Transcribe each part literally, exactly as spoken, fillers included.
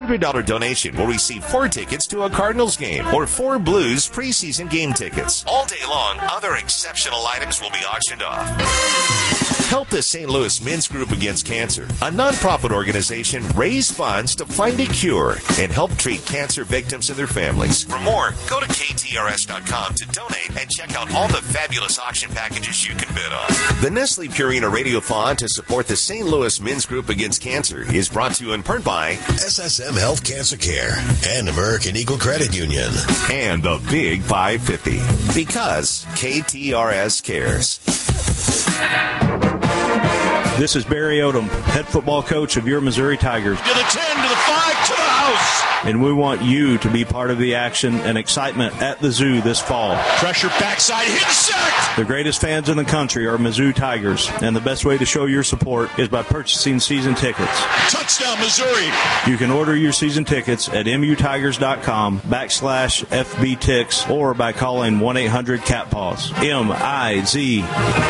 one hundred dollars donation will receive four tickets to a Cardinals game or four Blues preseason game tickets. All day long, other exceptional items will be auctioned off. Help the Saint Louis Men's Group Against Cancer, a nonprofit organization, raise funds to find a cure and help treat cancer victims and their families. For more, go to K T R S dot com to donate and check out all the fabulous auction packages you can bid on. The Nestle Purina Radiothon to support the Saint Louis Men's Group Against Cancer is brought to you in part by S S M Health Cancer Care and American Eagle Credit Union. And the Big five fifty. Because K T R S cares. This is Barry Odom, head football coach of your Missouri Tigers. To the ten, to the five, to the house. And we want you to be part of the action and excitement at the Zoo this fall. Pressure backside, hit sacked. The greatest fans in the country are Mizzou Tigers, and the best way to show your support is by purchasing season tickets. Touchdown, Missouri. You can order your season tickets at mutigers.com backslash FBTix or by calling one eight hundred cat paws. M I Z.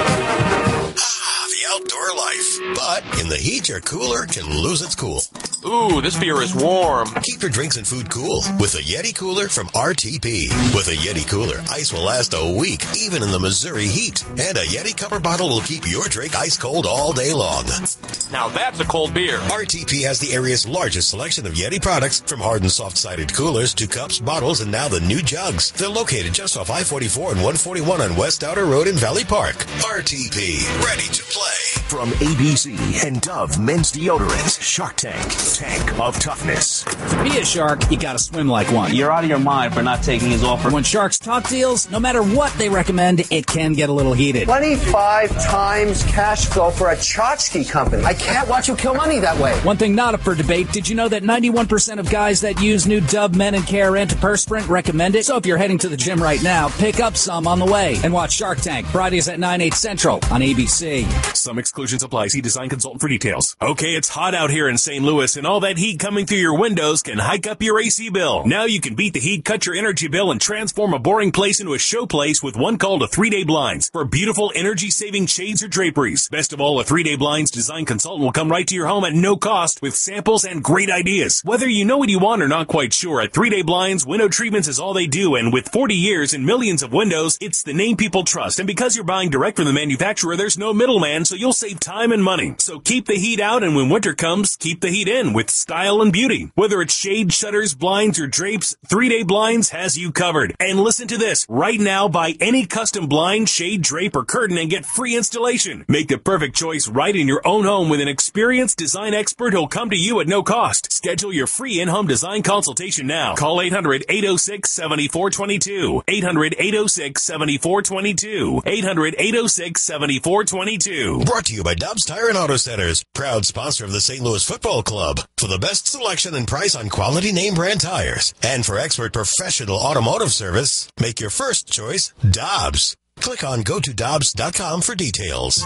Outdoor life. But in the heat, your cooler can lose its cool. Ooh, this beer is warm. Keep your drinks and food cool with a Yeti cooler from R T P. With a Yeti cooler, ice will last a week, even in the Missouri heat. And a Yeti cover bottle will keep your drink ice cold all day long. Now that's a cold beer. R T P has the area's largest selection of Yeti products, from hard and soft-sided coolers to cups, bottles, and now the new jugs. They're located just off I forty-four and one forty-one on West Outer Road in Valley Park. R T P, ready to play. From A B C and Dove Men's Deodorant, Shark Tank, Tank of Toughness. To be a shark, you gotta swim like one. You're out of your mind for not taking his offer. When sharks talk deals, no matter what they recommend, it can get a little heated. twenty-five times cash flow for a tchotchke company. I can't watch you kill money that way. One thing not up for debate, did you know that ninety-one percent of guys that use new Dove Men and Care antiperspirant recommend it? So if you're heading to the gym right now, pick up some on the way and watch Shark Tank, Fridays at nine, eight Central on A B C. Some exclusions apply. See design consultant for details. Okay, it's hot out here in Saint Louis, and all that heat coming through your windows can hike up your A C bill. Now you can beat the heat, cut your energy bill, and transform a boring place into a show place with one call to three day Blinds for beautiful energy-saving shades or draperies. Best of all, a three day Blinds design consultant will come right to your home at no cost with samples and great ideas. Whether you know what you want or not quite sure, at three day Blinds, window treatments is all they do, and with forty years and millions of windows, it's the name people trust. And because you're buying direct from the manufacturer, there's no middleman, so you'll save time and money. So keep the heat out, and when winter comes, keep the heat in with style and beauty. Whether it's shade, shutters, blinds, or drapes, three day Blinds has you covered. And listen to this. Right now, buy any custom blind, shade, drape, or curtain and get free installation. Make the perfect choice right in your own home with an experienced design expert who'll come to you at no cost. Schedule your free in-home design consultation now. Call eight hundred, eight oh six, seven four two two. eight hundred, eight oh six, seven four two two. eight hundred, eight oh six, seven four two two. Brought to you by Dobbs Tire and Auto Centers, proud sponsor of the Saint Louis Football Club. For the best selection and price on quality name brand tires, and for expert professional automotive service, make your first choice Dobbs. Click on go to dobbs dot com for details.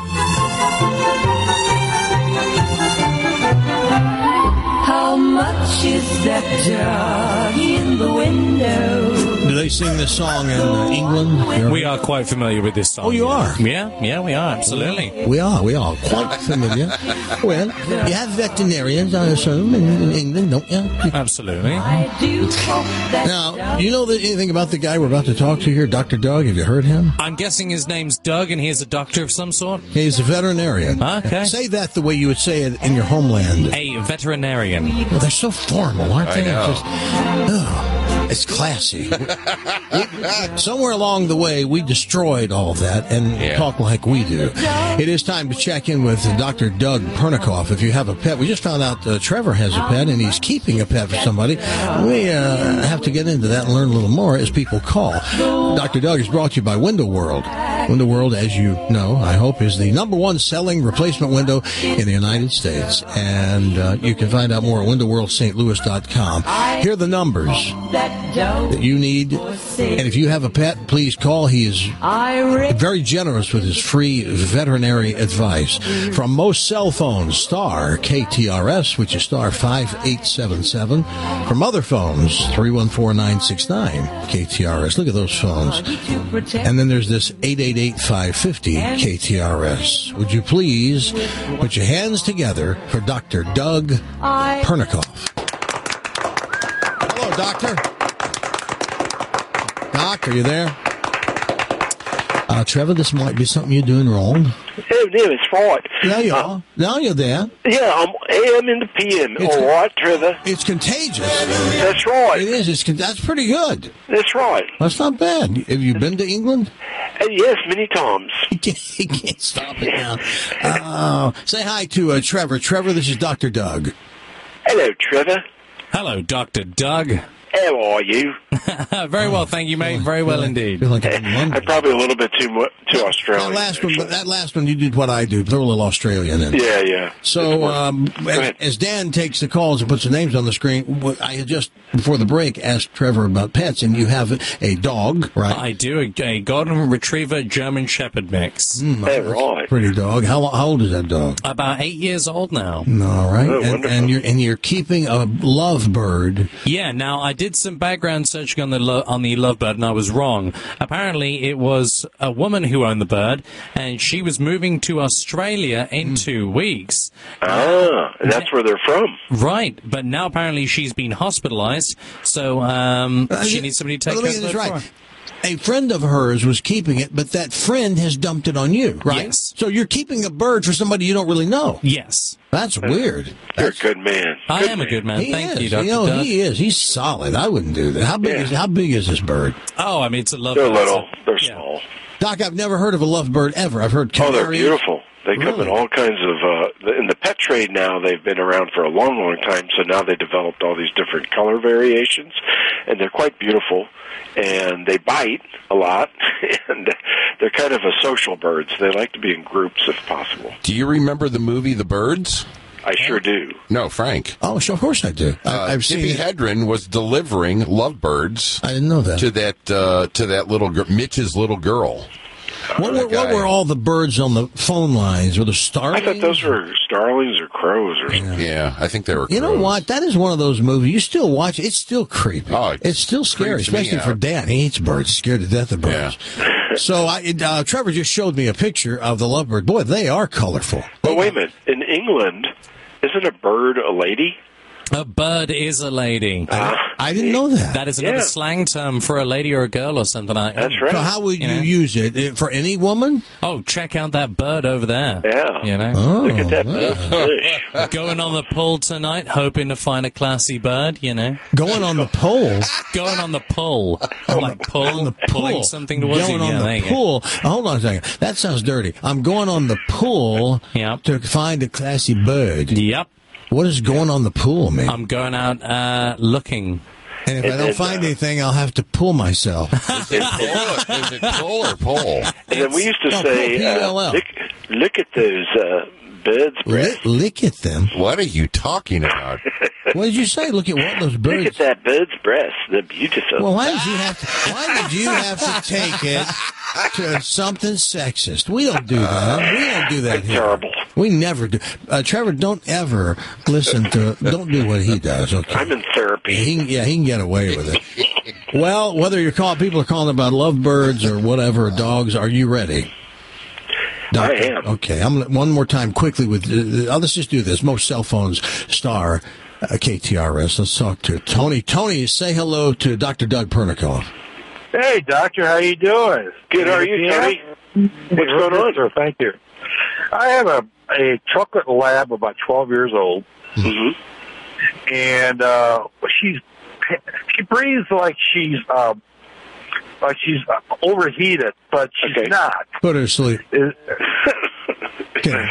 How much is that dog in the window? Do they sing this song in uh, England? We are quite familiar with this song. Oh, you are? Yeah, yeah, we are, absolutely. We are, we are quite familiar. Well, you have veterinarians, I assume, in, in England, don't you? Absolutely. Now, do you know that anything about the guy we're about to talk to here, Doctor Doug? Have you heard him? I'm guessing his name's Doug, and he's a doctor of some sort? He's a veterinarian. Okay. Say that the way you would say it in your homeland. A veterinarian. Well, they're so formal, aren't they? I know. Just, oh. It's classy. we, somewhere along the way, we destroyed all that and yeah. talk like we do. It is time to check in with Doctor Doug Pernikoff. If you have a pet, we just found out uh, Trevor has a pet, and he's keeping a pet for somebody. We uh, have to get into that and learn a little more as people call. Doctor Doug is brought to you by Window World. Window World, as you know, I hope, is the number one selling replacement window in the United States. And uh, you can find out more at window world st louis dot com. Here are the numbers that you need. And if you have a pet, please call. He is very generous with his free veterinary advice. From most cell phones, star K T R S, which is star five eight seven seven. From other phones, three one four nine six nine K T R S. Look at those phones. And then there's this eight eight eight five five zero K T R S. Would you please put your hands together for Doctor Doug Pernikoff? Hello, Doctor. Doctor, you there? Uh, Trevor, this might be something you're doing wrong. Oh, no, it's right. There you uh, are. Now you're there. Yeah, I'm A M in the P M. It's all right, Trevor. It's contagious. That's right. It is. It's con- that's pretty good. That's right. That's not bad. Have you been to England? Uh, yes, many times. You can't, you can't stop it now. Uh, say hi to uh, Trevor. Trevor, this is Doctor Doug. Hello, Trevor. Hello, Doctor Doug. How are you? Very well, thank you, mate. Very well like, indeed. Like I'm, I'm probably a little bit too mu- too Australian. That last one, that last one, you did what I do. Throw a little Australian in. Yeah, yeah. So, um, as, as Dan takes the calls and puts the names on the screen, I had just before the break asked Trevor about pets, and you have a dog, right? I do a, a golden retriever German Shepherd mix. Mm, that's right. Pretty dog. How how old is that dog? About eight years old now. All right, Oh, and, and you're and you're keeping a lovebird. Yeah. Now I did some background searching on the lo- on the lovebird, and I was wrong. Apparently, it was a woman who owned the bird, and she was moving to Australia in mm. two weeks. Ah, and that's where they're from. Right, but now apparently she's been hospitalized, so um, Uh, she yeah, needs somebody to take let me care get of this her. right. A friend of hers was keeping it, but that friend has dumped it on you, right? Yes. So you're keeping a bird for somebody you don't really know. Yes. That's weird. You're a good man. I good am man. a good man. He Thank is. you, Doctor know, Doug. he is. He's solid. I wouldn't do that. How big Yeah. is how big is this bird? Oh, I mean, it's a love They're bird. little. They're small. Doc, I've never heard of a lovebird ever. I've heard Oh, canary. they're beautiful. They come Really? in all kinds of, uh, in the pet trade now, they've been around for a long, long time, so now they developed all these different color variations, and they're quite beautiful, and they bite a lot, and they're kind of a social bird, so they like to be in groups if possible. Do you remember the movie The Birds? I sure do. No, Frank. Oh, sure, of course I do. I, Uh, I've seen Tippi it. Hedren was delivering lovebirds. I didn't know that. To that, uh, to that little gir- Mitch's little girl. What, that were, what guy. were all the birds on the phone lines? Were the I starlings? thought those were starlings or crows or something. Yeah, I think they were. You know crows. what? That is one of those movies. You still watch it. It's still creepy. Oh, it it's still scary, creeps me especially for out. Dan. He hates birds. Scared to death of birds. So I, it, uh, Trevor just showed me a picture of the lovebird. Boy, they are colorful. But wait a minute. In England, isn't a bird a lady? A bird is a lady. Uh, I didn't know that. That is another Yeah. slang term for a lady or a girl or something like that. That's right. So how would you, You know? use it? Uh, For any woman? Oh, check out that bird over there. Yeah. You know? Oh, Look at that wow. fish. Going on the pull tonight, hoping to find a classy bird, you know? Going on the pole. Going on the pull. Like pull, On the pulling pool. something towards Going you. on Yeah, there the you go. pool. Oh, hold on a second. That sounds dirty. I'm going on the pool Yep. to find a classy bird. Yep. What does going on the pool mean? I'm going out uh, looking. and if I and don't then, find uh, anything, I'll have to pull myself. Is it pull, is it pull or pull? And then we used to No, say, P L L. uh, look, look at those uh, birds' breasts. Lick, lick at them. What are you talking about? What did you say? Look at what those Look birds. at that bird's breasts. They're beautiful. Well, why did you have to? Why did you have to take it to something sexist? We don't do that. We don't do that here. Terrible. We never do. Uh, Trevor, don't ever listen to. Don't do what he does. Okay. I'm in therapy. He can, yeah, he can get away with it. Well, whether you're calling, people are calling about lovebirds or whatever, dogs. Are you ready? Doctor? I am. Okay, I'm gonna- one more time quickly with. Uh, let's just do this. Most cell phones star uh, K T R S. Let's talk to Tony. Tony, say hello to Doctor Doug Pernikoff. Hey, doctor, how you doing? Good, how are you, Tony? What's going on? Sir, thank you. I have a, a chocolate lab about twelve years old, Mm-hmm. and uh, she's she breathes like she's uh, like she's overheated, but she's Okay. not. Put her to sleep. Is- Okay.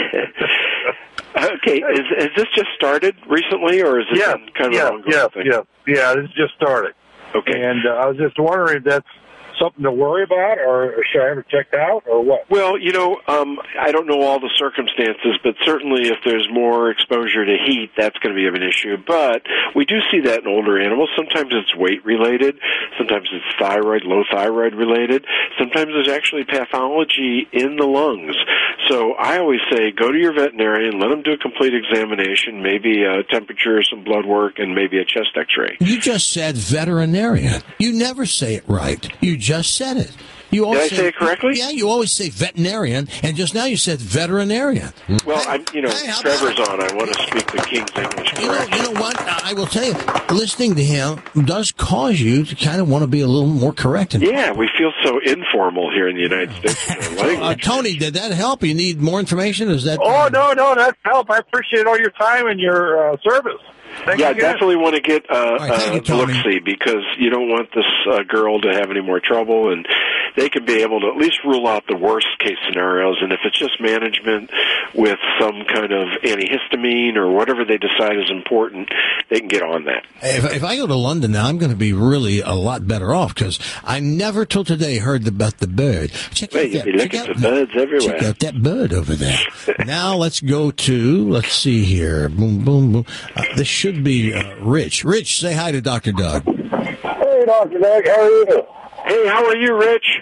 Okay, is, has this just started recently, or is it yeah, been kind of yeah, an ongoing yeah, thing? yeah, yeah. This just started. Okay. And uh, I was just wondering if that's something to worry about, or should I ever check out, or what? Well, you know, um, I don't know all the circumstances, but certainly if there's more exposure to heat, that's going to be an issue. But we do see that in older animals. Sometimes it's weight related. Sometimes it's thyroid, low thyroid related. Sometimes there's actually pathology in the lungs. So I always say go to your veterinarian, let them do a complete examination, maybe a temperature, some blood work, and maybe a chest x-ray. You just said veterinarian. You never say it right. You just said it. You always Did I say it correctly? Yeah, you always say veterinarian, and just now you said veterinarian. Well, I'm, you know, hey, Trevor's on. I want to speak the King's English. You know, you know what? I will tell you, listening to him does cause you to kind of want to be a little more correct. Yeah, we feel so informal here in the United States. uh, Tony, did that help? You need more information? Is that? Oh no, no, that's help. I appreciate all your time and your uh, service. Thank yeah, you definitely want to get uh, right, uh, look-see, because you don't want this uh, girl to have any more trouble, and they can be able to at least rule out the worst-case scenarios. And if it's just management with some kind of antihistamine or whatever they decide is important, they can get on that. If, if I go to London now, I'm going to be really a lot better off, because I never till today heard about the bird. Check well, out that, you look check at out, the birds everywhere. Check out that bird over there. Now let's go to, let's see here. Boom, boom, boom. Uh, this should be uh, Rich. Rich, say hi to Doctor Doug. Hey, Doctor Doug, how are you? Hey, how are you, Rich?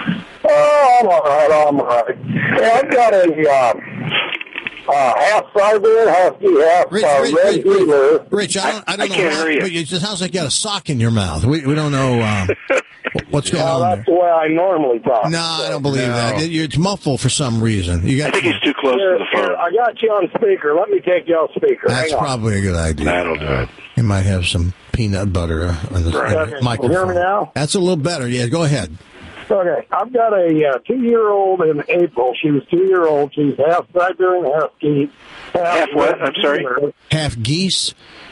Oh, I'm all right, I'm all right. Hey, I've got a uh, uh, half Siberian Husky, half Rich, uh, Rich, Red Rich, Heeler. Rich, I don't, I don't I know can't how, hear you. but it sounds like you got a sock in your mouth. We, we don't know um, what's going Well, on that's there. the way I normally talk. No, I don't believe that. It, it's muffled for some reason. You got. I think he's too close Here, to the phone. here, I got you on speaker. Let me take you on speaker. That's Hang on. probably a good idea. That'll do it. You might have some peanut butter on the Right. on the Okay. microphone. You hear me now? That's a little better. Yeah, go ahead. Okay, I've got a uh, two-year-old in April. She was two-year-old. She's half Siberian Husky. Half, Half what? I'm sorry? Heeler, Half geese,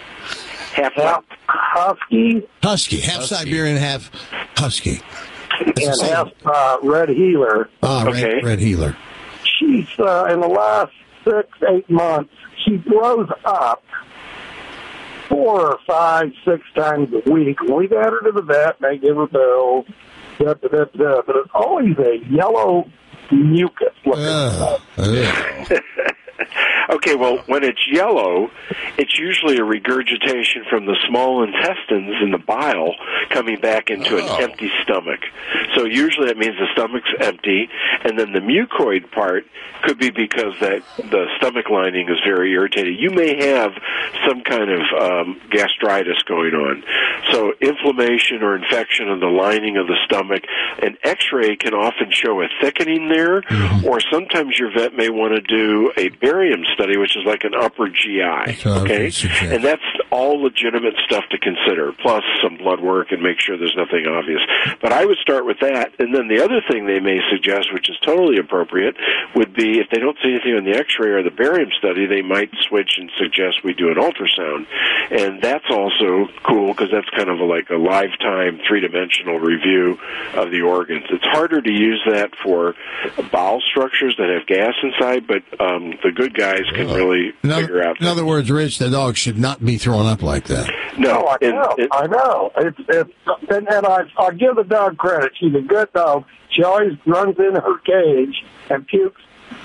Half half Husky, husky, half Husky. Siberian, half husky. That's the and same. half uh, Red Heeler. Ah, Okay. red, red healer. She's, uh, in the last six, eight months, she grows up four or five, six times a week. We've had her to the vet, and they give her pills, da, da, da, da, but it's always a yellow mucus looking Ugh. stuff. Ugh. Okay, well, when it's yellow, it's usually a regurgitation from the small intestines and the bile coming back into Oh. an empty stomach. So usually that means the stomach's empty, and then the mucoid part could be because that the stomach lining is very irritated. You may have some kind of um, gastritis going on. So inflammation or infection of the lining of the stomach, an X-ray can often show a thickening there, Mm-hmm. or sometimes your vet may want to do a barium study, which is like an upper G I, That's what I was okay? gonna suggest. And that's all legitimate stuff to consider, plus some blood work and make sure there's nothing obvious. But I would start with that, and then the other thing they may suggest, which is totally appropriate, would be if they don't see anything on the X-ray or the barium study, they might switch and suggest we do an ultrasound. And that's also cool because that's kind of a, like a lifetime three-dimensional review of the organs. It's harder to use that for bowel structures that have gas inside, but um, the good guys can really In other, figure out. in other words, Rich, the dog should not be thrown up like that. No, Oh, I and- know. and- I know. It's it's and, and I I give the dog credit. She's a good dog. She always runs in her cage and pukes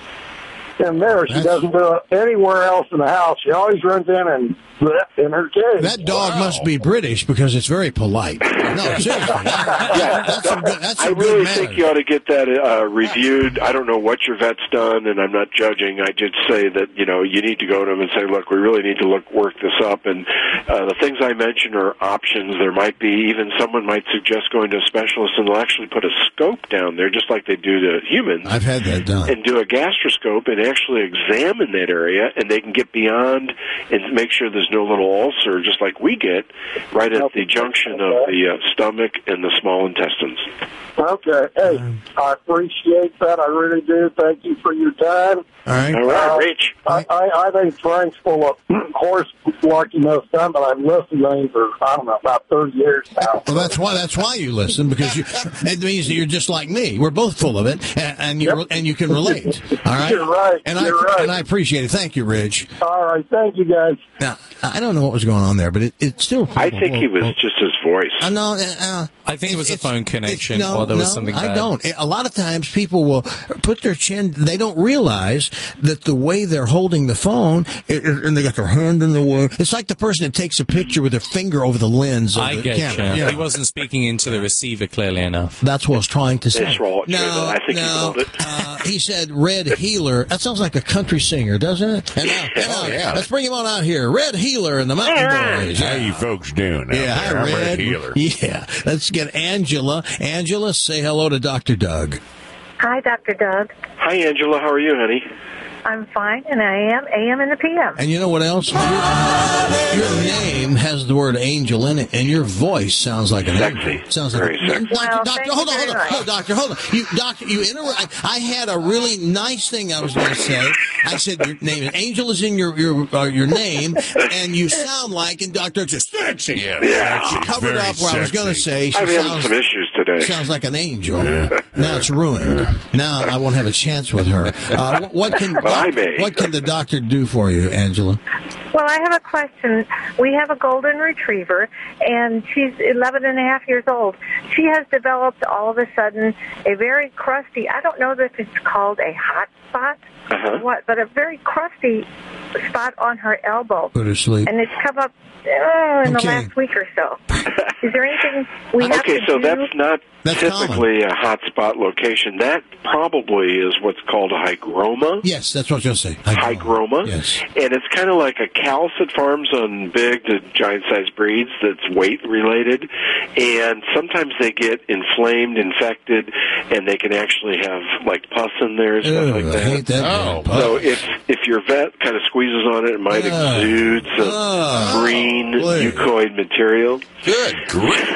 in there. She That's- doesn't do it anywhere else in the house. She always runs in and bleh in her cage. That dog must be British because it's very polite. No, seriously. Yeah, That's some good, that's I some really good think manners. you ought to get that uh, reviewed. I don't know what your vet's done, and I'm not judging. I just say that you know you need to go to them and say, look, we really need to look work this up. And uh, the things I mentioned are options. There might be even someone might suggest going to a specialist, and they'll actually put a scope down there, just like they do to humans. I've had that done. And do a gastroscope and actually examine that area, and they can get beyond and make sure there's no little ulcer, just like we get, right at the junction of the uh, stomach and the small intestines. Okay. Hey, I appreciate that. I really do. Thank you for your time. All right. All right, Uh, Rich. I, I, I think Frank's full of horse larky most time, but I've listened to him for, I don't know, about thirty years now. Well, that's why that's why you listen, because you, it means that you're just like me. We're both full of it, and, and you Yep. and you can relate. All right. You're right. And You're I right. and I appreciate it. Thank you, Rich. All right. Thank you, guys. Now I don't know what was going on there, but it, it still. I think he was just his voice. I know. Uh, uh, I think it was a it's- phone it's- connection, no, or there was no, something I bad. don't. A lot of times people will put their chin. They don't realize that the way they're holding the phone, it, it- and they got their hand in the way. It's like the person that takes a picture with their finger over the lens of I the get camera. you. Yeah. He wasn't speaking into the receiver clearly enough. That's what I was trying to say. That's right, No, Trevor. I think you no. called it. Uh, he said red healer. That's sounds like a country singer, doesn't it? And now, and now, Oh, yeah. let's bring him on out here. Red Healer and the Mountain Boys. How you folks doing? out Yeah, hi, there? I'm Red. Red Healer. Yeah, let's get Angela. Angela, say hello to Doctor Doug. Hi, Doctor Doug. Hi, Angela. How are you, honey? I'm fine, and I am A M and the P M. And you know what else? Your, your name has the word angel in it, and your voice sounds like an angel. Sounds like Very a, sexy. doctor, Well, doctor, thank hold you on, hold very on, much. hold on, doctor, hold on. You, doctor, you inter- I, I had a really nice thing I was going to say. I said your name is Angel is in your your uh, your name, and you sound like, and doctor just sexy. Yeah, Yeah. sexy. Covered Very up where I was going to sexy. say she I'm having sounds, some issues today. sounds like an angel. Now it's ruined. Now I won't have a chance with her. Uh, what, what can But I may. what can the doctor do for you, Angela? Well, I have a question. We have a golden retriever, and she's eleven and a half years old. She has developed all of a sudden a very crusty, I don't know if it's called a hot spot Uh-huh. or what, but a very crusty spot on her elbow. Go to sleep. And it's come up oh, in Okay. the last week or so. Is there anything we have Okay, to so do? that's not That's typically a hotspot location. That probably is what's called a hygroma. Yes, that's what I was going to say. Hygroma. Yes. And it's kind of like a callus that forms on big to giant-sized breeds that's weight-related. And sometimes they get inflamed, infected, and they can actually have, like, pus in there and stuff Ugh, like I that. hate that. Oh. damn So puff. if if your vet kind of squeezes on it, it might Ugh. exude some Ugh. green Please. mucoid material. Good grief.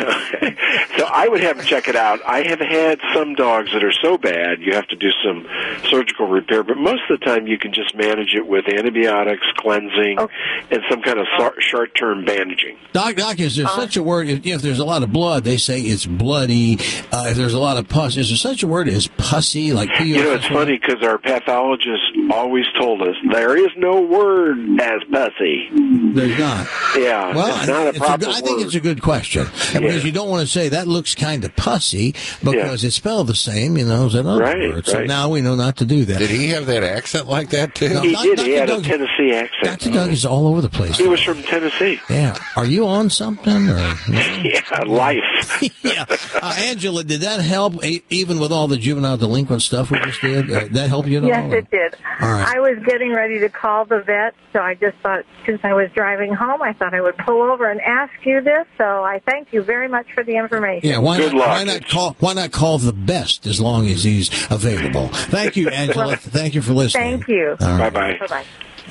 So I would have him check it out. I have had some dogs that are so bad you have to do some surgical repair, but most of the time you can just manage it with antibiotics, cleansing, and some kind of so- short-term bandaging. Doc, doc, is there such a word? If, if there's a lot of blood, they say it's bloody. Uh, if there's a lot of pus, is there such a word as pussy? Like P U S S Y? You know, it's funny because our pathologist always told us there is no word as pussy. There's not. Yeah, Well, it's not a it's proper good- I think word. it's a good question. And because you don't want to say that looks kind of pussy because it's spelled the same, you know, as another Right, word. So right. now we know not to do that. Did he have that accent like that, too? No, He Doc- did. He Doctor had a Doug- Tennessee accent. Doctor Doug is all over the place. He was from Tennessee. Yeah. Are you on something? Or Yeah, life. yeah. Uh, Angela, did that help e- even with all the juvenile delinquent stuff we just did? Uh, that help you at all? Yes, it did. All right. I was getting ready to call the vet, so I just thought, since I was driving home, I thought I would pull over and ask you this. So I thank you very much for the information. Yeah, why Good not, luck. why not call why not call the best as long as he's available? Thank you, Angela. Thank you for listening. Thank you. All right. Bye-bye. Bye-bye.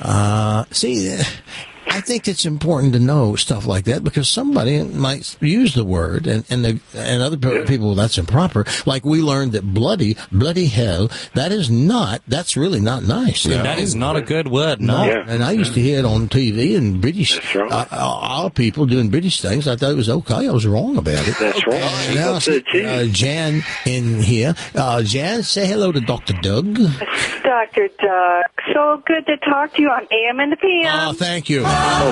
Uh, see, uh, I think it's important to know stuff like that because somebody might use the word and and, the, and other pe- people, that's improper. Like we learned that bloody, bloody hell, that is not, that's really not nice. That is not a good word, no. No, and I used to hear it on T V and British, uh, our people doing British things. I thought it was okay. I was wrong about it. That's right. And now, That's it, too. uh, Jan in here. Uh, Jan, say hello to Doctor Doug. Doctor Doug, so good to talk to you on A M and the P M. Oh, thank you.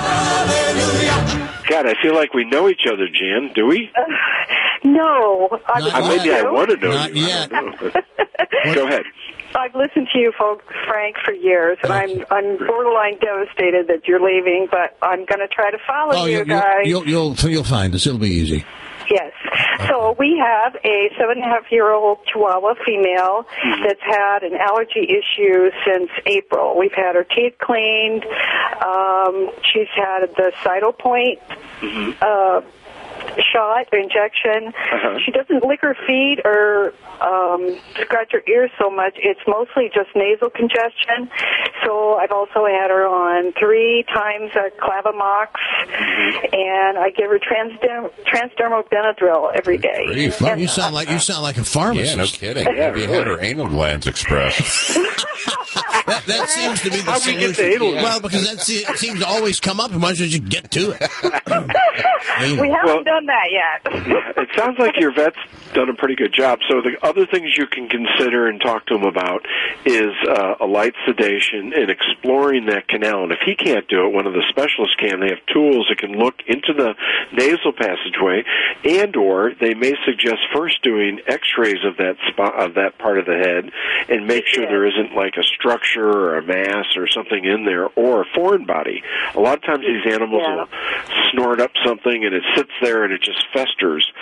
God, I feel like we know each other, Jan. Do we? Uh, no. I've Not Uh, listened maybe I to- want to know Not you. yet. I don't know, but- Go ahead. I've listened to you, folks, Frank, for years, and I'm I'm borderline devastated that you're leaving, but I'm going to try to follow Oh, you you'll, guys. you'll, you'll, you'll, you'll find us. It'll be easy. Yes. So we have a seven and a half year old Chihuahua female that's had an allergy issue since April. We've had her teeth cleaned. Um, she's had the Cytopoint uh, shot, injection. Uh-huh. She doesn't lick her feet or um, scratch her ears so much. It's mostly just nasal congestion. So I've also had her on three times a Clavamox, and I give her transderm- transdermal Benadryl every day. Grief. Well, you sound like you sound like a pharmacist. Yeah, no kidding. Have you had her anal glands expressed? That, that seems to be the How'd we solution. get to anal glands? Well, because that se- seems to always come up. Why don't you just get to it? We haven't Well- done that yet. It sounds like your vet's done a pretty good job. So the other things you can consider and talk to him about is uh, a light sedation and exploring that canal. And if he can't do it, one of the specialists can. They have tools that can look into the nasal passageway, and or they may suggest first doing X-rays of that spot of that part of the head and make sure there isn't like a structure or a mass or something in there or a foreign body. A lot of times these animals Yeah. will snort up something and it sits there and it just festers.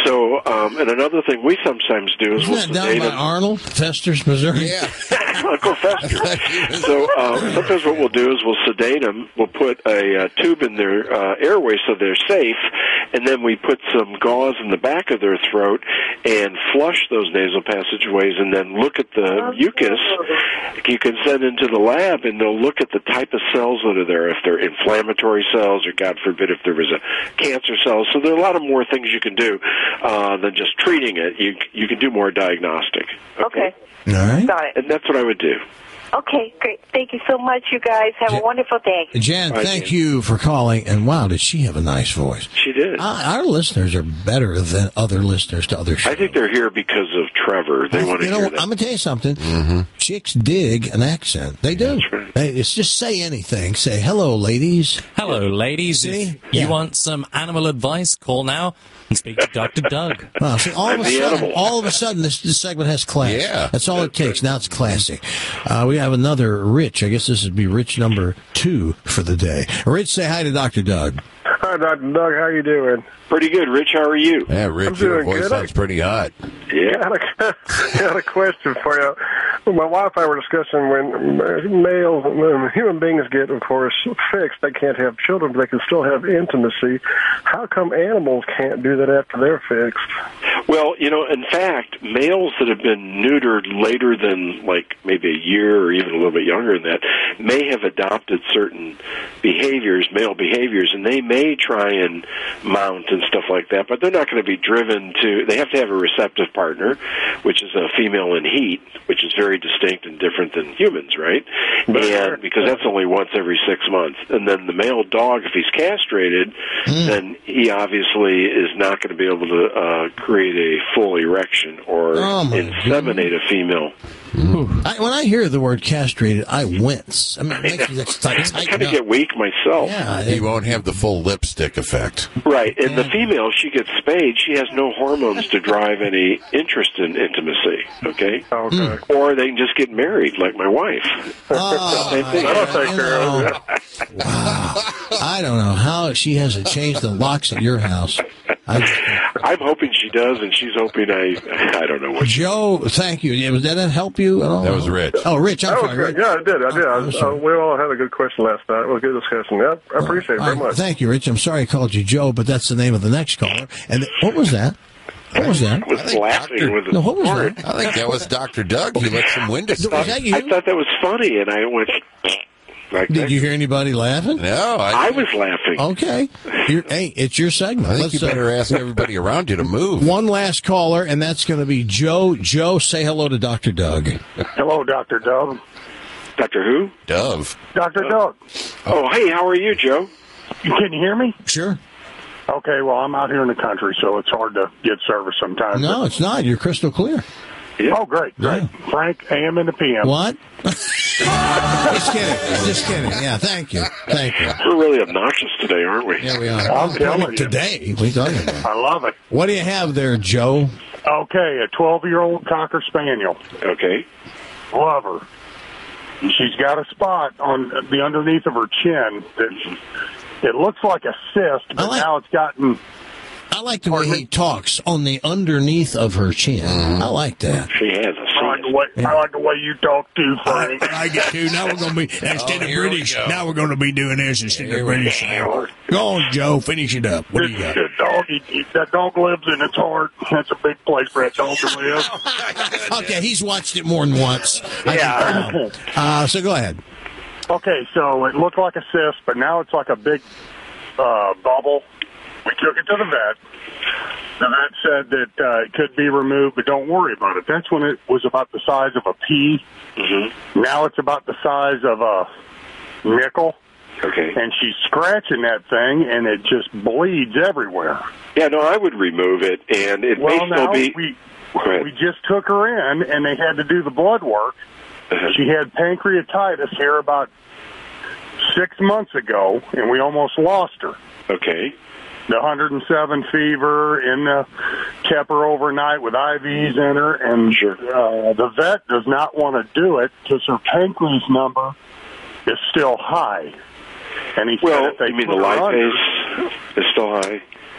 So, um, and another thing we sometimes do is Isn't we'll that down sedate by them. Arnold, Fester's, Missouri? Yeah. Uncle Fester. So um, sometimes what we'll do is we'll sedate them. We'll put a uh, tube in their uh, airway so they're safe, and then we put some gauze in the back of their throat and flush those nasal passageways, and then look at the mucus. You can send into the lab, and they'll look at the type of cells that are there, if they're inflammatory cells, or God forbid, if there was a cancer cell. So there are a lot of more things you can do uh, than just treating it. You you can do more diagnostic. Okay. All right. Got it. And that's what I would do. Okay, great. Thank you so much, you guys. Have a wonderful day. Jan, Bye, thank Jan. you for calling. And wow, did she have a nice voice? She did. Uh, our listeners are better than other listeners to other shows. I think they're here because of Trevor. They Well, want to you know, hear I'm that. going to tell you something. Chicks dig an accent. They do. That's right. They, it's just say anything. Say, hello, ladies. Hello, ladies. See? If Yeah. you want some animal advice, call now and speak to Doctor Doug. Wow, see, all I'm of a the sudden, animal. all of a sudden, this, this segment has class. Yeah. That's all it takes. Now it's classy. Uh, we have another Rich. I guess this would be Rich number two for the day. Rich, say hi to Doctor Doug. Hi, Doctor Doug. How you doing? Pretty good. Rich, how are you? Yeah, I'm Rich, your doing voice good. sounds pretty hot. Yeah. I got a, got a question for you. My wife and I were discussing when males, when human beings get, of course, fixed, they can't have children, but they can still have intimacy. How come animals can't do that after they're fixed? Well, you know, in fact, males that have been neutered later than, like, maybe a year or even a little bit younger than that may have adopted certain behaviors, male behaviors, and they may try and mount and stuff like that, but they're not going to be driven to, they have to have a receptive partner, which is a female in heat, which is very distinct and different than humans, right? And because that's only once every six months. And then the male dog, if he's castrated, Mm. then he obviously is not going to be able to uh, create a full erection or Oh, my inseminate a female. I, when I hear the word castrated, I wince. I mean, it makes me just tight, I tighten kind of up. get weak myself. Yeah, He won't have the full lipstick effect. Right, and the female, she gets spayed, she has no hormones to drive any interest in intimacy, okay? Okay. Or they can just get married, like my wife. Oh, Same thing. I'll take you care of know, it. wow. I don't know how she hasn't changed the locks at your house. I, I'm hoping she does, and she's hoping I, I don't know what she Joe, thank you. Yeah, was- Did that help you at all? That was Rich. Oh, Rich, I'm That was sorry. good. Rich. Yeah, I did. I did. I, I'm sorry. uh, we all had a good question last night. It was a good discussion. Yeah, I appreciate it All very right, much. Thank you, Rich. I'm sorry I called you Joe, but that's the name of the next caller. And th- what was that? What was that? I was laughing Doctor- with the No, what was word. that? I think that was Doctor Doug. He let some wind Was escape. that you? I thought that was funny, and I went like Did that. you hear anybody laughing? No, I, I was laughing. Okay. You're, hey, it's your segment. I think Let's, you uh, better ask everybody around you to move. one last caller, and that's going to be Joe. Joe, say hello to Doctor Doug. Hello, Doctor Doug. Doctor Who? Dove. Doctor Doug. Oh, hey, how are you, Joe? Can you hear me? Sure. Okay, well, I'm out here in the country, so it's hard to get service sometimes. No, it's not. You're crystal clear. Oh, great, great. Frank, A M and the P M. What? Just kidding. Just kidding. Yeah, thank you. Thank you. We're really obnoxious today, aren't we? Yeah, we are. I'm telling you. Today, what are you talking about? I love it. What do you have there, Joe? Okay, a twelve-year-old Cocker Spaniel. Okay. Love her. She's got a spot on the underneath of her chin that it looks like a cyst, but like- now it's gotten. I like the way he talks on the underneath of her chin. I like that. She has a I like the way, I like the way you talk too, Frank. I get to. Now we're going to be, instead Oh, of here we British, go. now we're going to be doing this instead Here of we British. go. Go on, Joe. Finish it up. What do you got? That dog, he, he- that dog lives in its heart. That's a big place for that dog to live. Okay, he's watched it more than once. I Yeah. can tell. Uh, so go ahead. Okay, so it looked like a cyst, but now it's like a big uh, bubble. We took it to the vet. The vet said that uh, it could be removed, but don't worry about it. That's when it was about the size of a pea. Mm-hmm. Now it's about the size of a nickel. Okay. And she's scratching that thing, and it just bleeds everywhere. Yeah, no, I would remove it, and it Well, may still now be. we Go ahead. we just took her in, and they had to do the blood work. Uh-huh. She had pancreatitis here about six months ago, and we almost lost her. Okay. The one hundred seven fever, and uh, kept her overnight with I Vs in her, and Sure. uh, the vet does not want to do it because her pancreas number is still high. And he Well, said if they you mean put the her under- lipase is still high?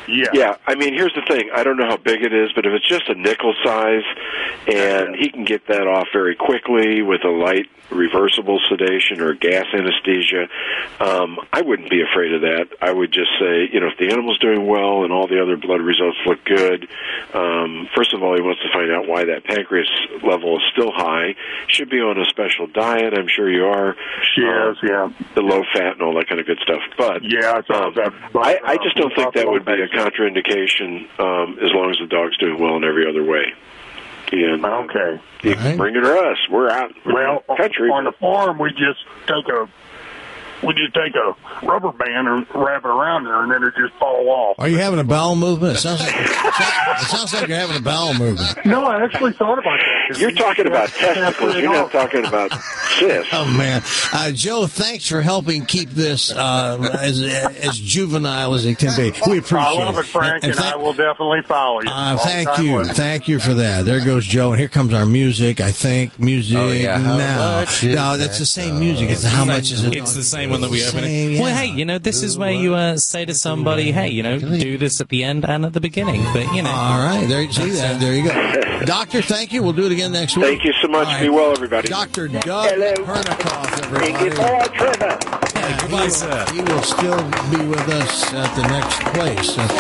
Yeah. Yeah, I mean, here's the thing. I don't know how big it is, but if it's just a nickel size and he can get that off very quickly with a light reversible sedation or gas anesthesia, um, I wouldn't be afraid of that. I would just say, you know, if the animal's doing well and all the other blood results look good, um, first of all, he wants to find out why that pancreas level is still high. Should be on a special diet. I'm sure you are. She is, yeah. The low fat and all that kind of good stuff. But yeah, it's all um, that, but, I, I just uh, don't think that would be a contraindication um, as long as the dog's doing well in every other way. And, okay. You can bring it to us. We're out in Well, the country. on the farm, we just take a we just take a rubber band and wrap it around there, and then it just fall off. Are you having a bowel movement? It sounds like, it sounds like you're having a bowel movement. No, I actually thought about that. You're talking about testicles. You're not talking about cysts. Oh, man. Uh, Joe, thanks for helping keep this uh, as as juvenile as it can be. We appreciate it. I love it, Frank, and, and th- I will definitely follow you. Uh, thank you. Thank you for that. There goes Joe, and here comes our music, I think. Music oh, yeah. now. No, that's the same music. It's how much is it? It's the same one that we open it. Well, hey, you know, this is where you uh, say to somebody, hey, you know, do this at the end and at the beginning. But, you know. All right. There, see that. There you go. Doctor, thank you. We'll do it again next week. Thank you so much. Right. Be well, everybody. Doctor Doug Pernikoff, everybody. Hey, goodbye, sir. He will still be with us at the next place. Uh,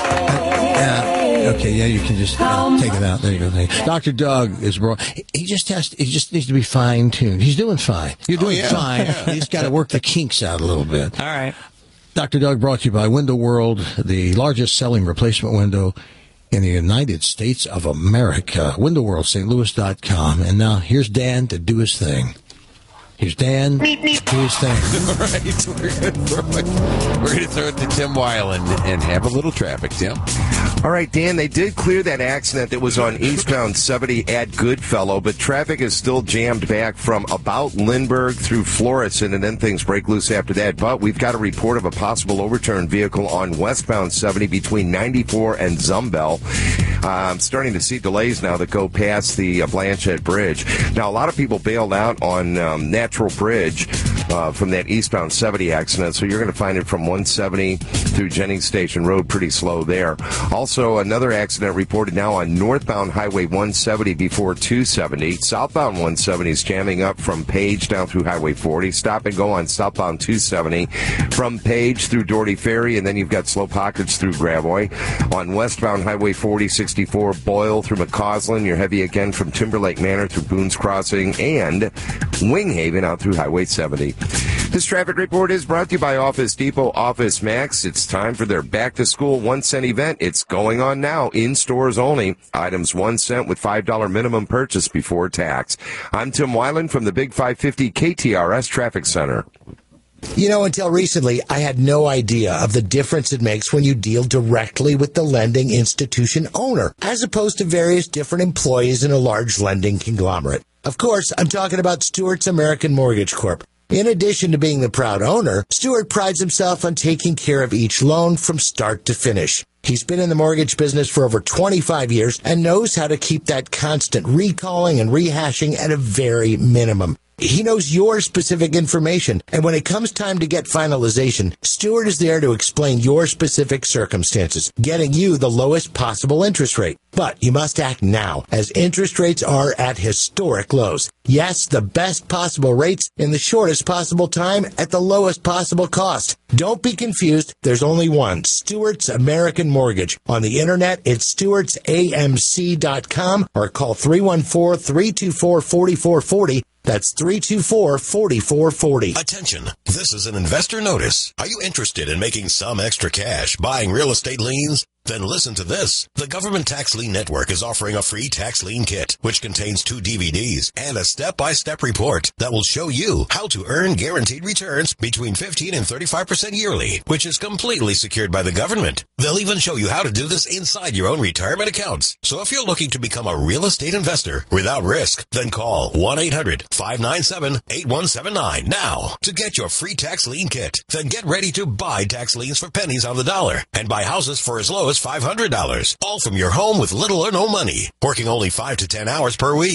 uh, okay, yeah, you can just uh, take it out. There you go. Doctor Doug is brought. He just has. To, he just needs to be fine tuned. He's doing fine. You're doing oh, yeah. fine. Yeah. He's got to work the kinks out a little bit. All right. Doctor Doug brought to you by Window World, the largest selling replacement window in the United States of America. window world st louis dot com. And now here's Dan to do his thing. Here's Dan. Do his thing. All right, we're going to throw it. We're going to throw it to Tim Weiland and have a little traffic, Tim. All right, Dan, they did clear that accident that was on eastbound seventy at Goodfellow, but traffic is still jammed back from about Lindbergh through Florissant, and then things break loose after that. But we've got a report of a possible overturned vehicle on westbound seventy between ninety-four and Zumbel. Uh, I'm starting to see delays now that go past the uh, Blanchette Bridge. Now, a lot of people bailed out on um, Natural Bridge uh, from that eastbound seventy accident, so you're going to find it from one seventy through Jennings Station Road pretty slow there. Also, another accident reported now on northbound Highway one seventy before two seventy. Southbound one seventy is jamming up from Page down through Highway forty. Stop and go on southbound two seventy from Page through Doherty Ferry, and then you've got slow pockets through Gravois. On westbound Highway forty sixty-four, Boyle through McCausland. You're heavy again from Timberlake Manor through Boone's Crossing and Winghaven out through Highway seventy. This traffic report is brought to you by Office Depot Office Max. It's time for their back-to-school one-cent event. It's going on now, in stores only. Items one cent with five dollars minimum purchase before tax. I'm Tim Weiland from the Big five fifty K T R S Traffic Center. You know, until recently, I had no idea of the difference it makes when you deal directly with the lending institution owner, as opposed to various different employees in a large lending conglomerate. Of course, I'm talking about Stewart's American Mortgage Corp. In addition to being the proud owner, Stewart prides himself on taking care of each loan from start to finish. He's been in the mortgage business for over twenty-five years and knows how to keep that constant recalling and rehashing at a very minimum. He knows your specific information, and when it comes time to get finalization, Stewart is there to explain your specific circumstances, getting you the lowest possible interest rate. But you must act now, as interest rates are at historic lows. Yes, the best possible rates in the shortest possible time at the lowest possible cost. Don't be confused. There's only one, Stewart's American Mortgage. On the internet, it's stewarts A M C dot com or call three one four, three two four, four four four zero. That's three two four, four four four zero. Attention, this is an investor notice. Are you interested in making some extra cash buying real estate liens? Then listen to this. The Government Tax Lien Network is offering a free tax lien kit, which contains two D V Ds and a step-by-step report that will show you how to earn guaranteed returns between fifteen and thirty-five percent yearly, which is completely secured by the government. They'll even show you how to do this inside your own retirement accounts. So if you're looking to become a real estate investor without risk, then call one eight hundred, five nine seven, eight one seven nine now to get your free tax lien kit. Then get ready to buy tax liens for pennies on the dollar and buy houses for as low as five hundred dollars, all from your home with little or no money, working only five to ten hours per week. Call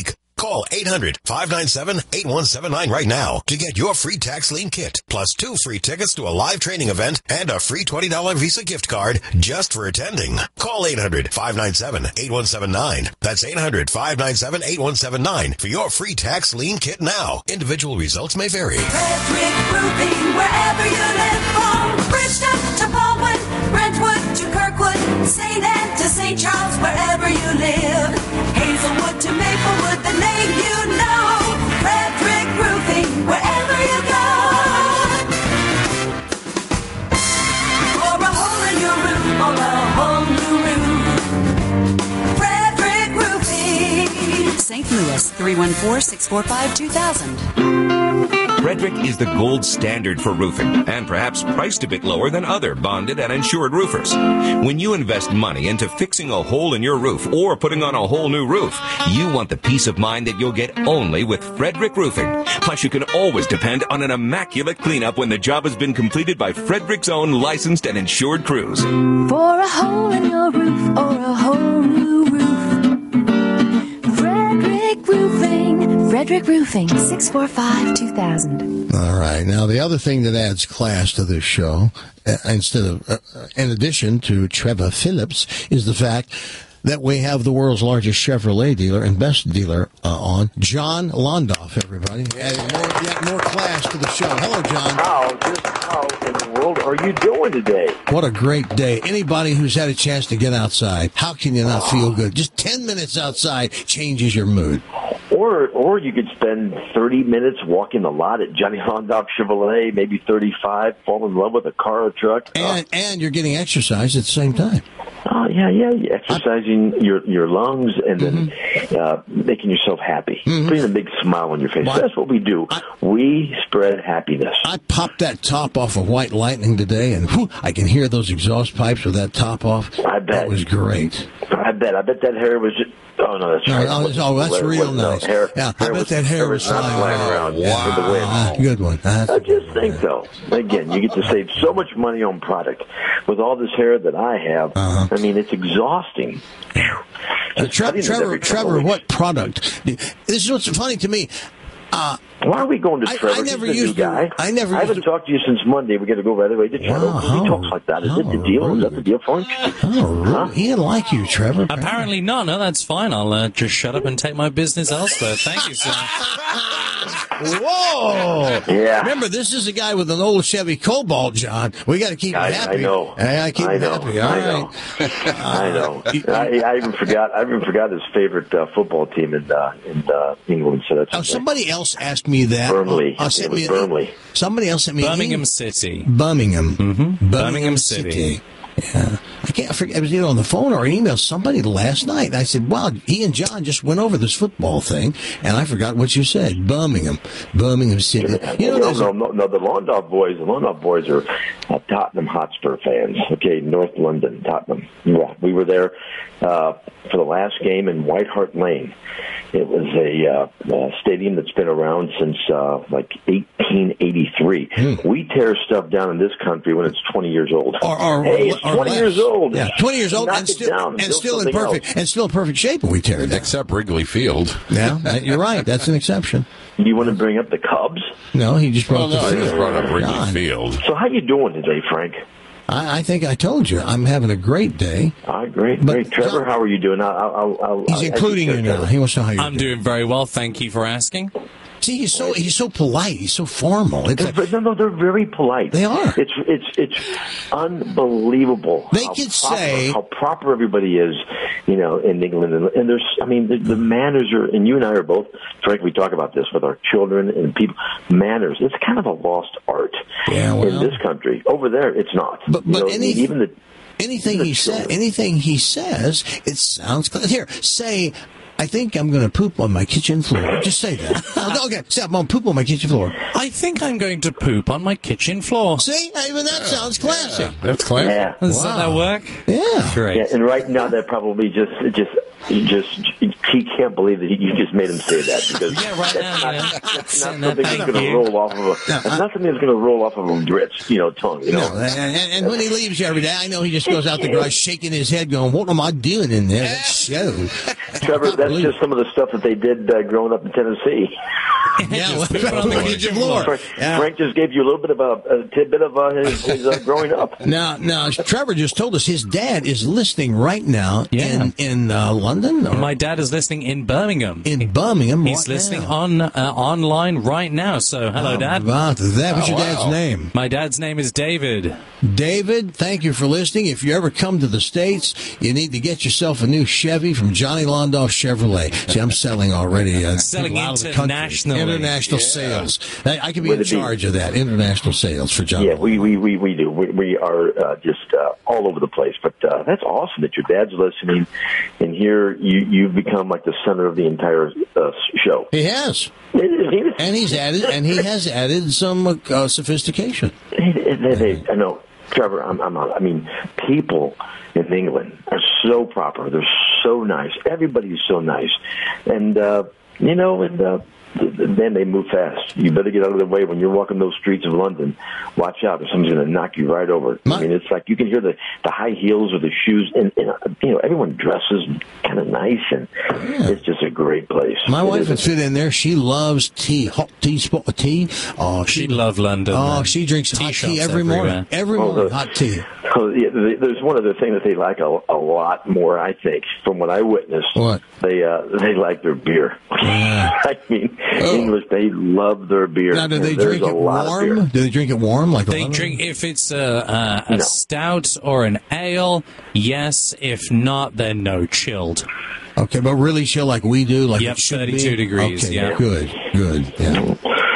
Call eight hundred, five nine seven, eight one seven nine right now to get your free tax lien kit, plus two free tickets to a live training event and a free twenty dollars Visa gift card just for attending. Call eight hundred, five nine seven, eight one seven nine. That's eight hundred, five nine seven, eight one seven nine for your free tax lien kit now. Individual results may vary. Frederick Roofing, wherever you live, from Bridgeton to Baldwin, Brentwood to Kirkwood, Saint Anne to Saint Charles, wherever you live. Hazelwood to Maplewood, the name you know. Frederick Roofing, wherever you go. For a hole in your roof or a whole new roof, Frederick Roofing. Saint Louis, three one four, six four five, two thousand. Frederick is the gold standard for roofing and perhaps priced a bit lower than other bonded and insured roofers. When you invest money into fixing a hole in your roof or putting on a whole new roof, you want the peace of mind that you'll get only with Frederick Roofing. Plus, you can always depend on an immaculate cleanup when the job has been completed by Frederick's own licensed and insured crews. For a hole in your roof or a whole new roof, Frederick Roofing. Frederick Roofing, six four five, two thousand. All right. Now, the other thing that adds class to this show, uh, instead of, uh, in addition to Trevor Phillips, is the fact that we have the world's largest Chevrolet dealer and best dealer uh, on, John Londoff, everybody. Adding more, yet more class to the show. Hello, John. How, just how in the world are you doing today? What a great day. Anybody who's had a chance to get outside, how can you not feel good? Just ten minutes outside changes your mood. Or or you could spend thirty minutes walking the lot at Johnny Londoff Chevrolet, maybe thirty-five, fall in love with a car or truck. And, and you're getting exercise at the same time. Oh, yeah, yeah. You're exercising your, your lungs and then mm-hmm. uh, making yourself happy. Mm-hmm. Putting a big smile on your face. Well, that's what we do. I, we spread happiness. I popped that top off of White Lightning today, and whew, I can hear those exhaust pipes with that top off. I bet. That was great. I bet. I bet that hair was just... Oh, no, that's no, right. Oh, oh that's hair, real nice. No, hair, yeah, hair I bet was, that hair, hair was not flying around wow. for the wind. Uh, good one. Uh, I just think, though, again, you get to save so much money on product. With all this hair that I have, uh-huh. I mean, it's exhausting. Uh, Trevor, Trevor, Trevor what product? This is what's funny to me. Uh, Why are we going to Trevor? I, I never He's used the new guy. I never. I haven't to... talked to you since Monday. We got to go right away to Trevor. Wow. He talks like that. Is oh, it the deal? Rude. Is that the deal for him? Oh, really? Huh? He didn't like you, Trevor. Apparently not. No, that's fine. I'll uh, just shut up and take my business elsewhere. Thank you, sir. Whoa! Yeah. Remember, this is a guy with an old Chevy Cobalt, John. We got to keep him I, happy. I know. I keep I him know. happy. All I right. know. I know. I, I even forgot. I even forgot his favorite uh, football team in uh, in uh, England. So that's oh, okay. Somebody else asked me that. Burnley. Uh, sent it was me Burnley. Somebody else sent me Birmingham an City. Birmingham. Mm-hmm. Birmingham, Birmingham City. City. Yeah. I can't I forget. I was either on the phone or an email somebody last night. I said, wow, he and John just went over this football thing, and I forgot what you said. Birmingham. Birmingham City. You know, no, no, no, no, the Londoff boys, the Londoff boys are uh, Tottenham Hotspur fans. Okay, North London, Tottenham. Yeah, we were there uh, for the last game in White Hart Lane. It was a uh, uh, stadium that's been around since uh, like eighteen eighty-three. Hmm. We tear stuff down in this country when it's twenty years old. Or, or, hey, it's or twenty less. years old. Yeah, twenty years old Knock and it still down, and build still in something perfect else. and still in perfect shape when we tear it down. Except Wrigley Field. Yeah, you're right. That's an exception. You want to bring up the Cubs? No, he just brought well, no, the he just brought up Wrigley God. Field. So how you doing today, Frank? I, I think I told you I'm having a great day. All right, great, but great. Trevor, John, how are you doing? I'll, I'll, I'll, he's I'll, including you now. He wants to know how you're I'm doing. doing very well. Thank you for asking. See, he's so he's so polite. He's so formal. It's like, no, no, they're very polite. They are. It's it's it's unbelievable. They how could proper, say how proper everybody is, you know, in England, and, and there's, I mean, the, the manners are, and you and I are both, Frank. We talk about this with our children and people. Manners. It's kind of a lost art yeah, well, in this country. Over there, it's not. But but you know, any, even the anything he says, anything he says, it sounds clear. Here, say. I think I'm going to poop on my kitchen floor. Just say that. Oh, okay, say I'm going to poop on my kitchen floor. I think I'm going to poop on my kitchen floor. See? Even that yeah. sounds classy. Yeah. That's classy. Yeah. Does wow. that work? Yeah. Great. Yeah, and right now that probably just just just he can't believe that he, you just made him say that because yeah, right that's, now, not, yeah. that's not Saying something that, that's thank going to you. roll off of a. That's not something that's going to roll off of a Dritz, you know, tongue. You know. No, and, and, and when he leaves every day, I know he just goes out the garage shaking his head, going, "What am I doing in there? That show." Trevor, that's just some of the stuff that they did uh, growing up in Tennessee. Yeah, well, on the kitchen floor. Frank, Yeah. Frank just gave you a little bit of a, a tidbit of uh, his, his uh, growing up. Now, now, Trevor just told us his dad is listening right now Yeah. in in uh, London. Or My dad is listening in Birmingham. in Birmingham. He's right listening now. on uh, online right now. So, hello, How Dad. about that? What's Oh, your dad's wow. name? My dad's name is David. David, thank you for listening. If you ever come to the States, you need to get yourself a new Chevy from Johnny Londoff Chevrolet. See, I'm selling already. Uh, Selling people out of the country. internationally. International Yeah. sales. I, I can be Would in it be- charge of that. International sales for Johnny. Yeah, we we, we, we do. We, we are uh, just uh, all over the place. But uh, that's awesome that your dad's listening, and here you you've become like the center of the entire uh, show. He has. And he's added, and he has added some uh, sophistication. They, they, they, I know, Trevor. I'm, I'm. I mean, people in England are so proper. They're so nice. Everybody's so nice, and uh, you know, and uh, then they move fast. You better get out of the way when you're walking those streets of London. Watch out, or someone's going to knock you right over. I mean, it's like you can hear the, the high heels or the shoes, and, and uh, you know, everyone dresses kind of nice, and it's just a great place. My It wife is. would fit in there. She loves tea, hot tea, spot of tea. Oh, she She'd love London. Oh, man. she drinks Tea hot shops tea every everywhere. morning. Every Oh, morning, the- hot tea. So, yeah, th- there's one other thing that they like a, a lot more, I think, from what I witnessed. What? They uh, they like their beer. I mean, English, they love their beer. Now, do they There's drink a it lot of beer. warm? Do they drink it warm like a They lemon? drink if it's a, uh, a No. stout or an ale. Yes, if not, then no, chilled. Okay, but really chill like we do, like Yep, it should thirty-two be? degrees, Okay, yeah. good, good. Yeah.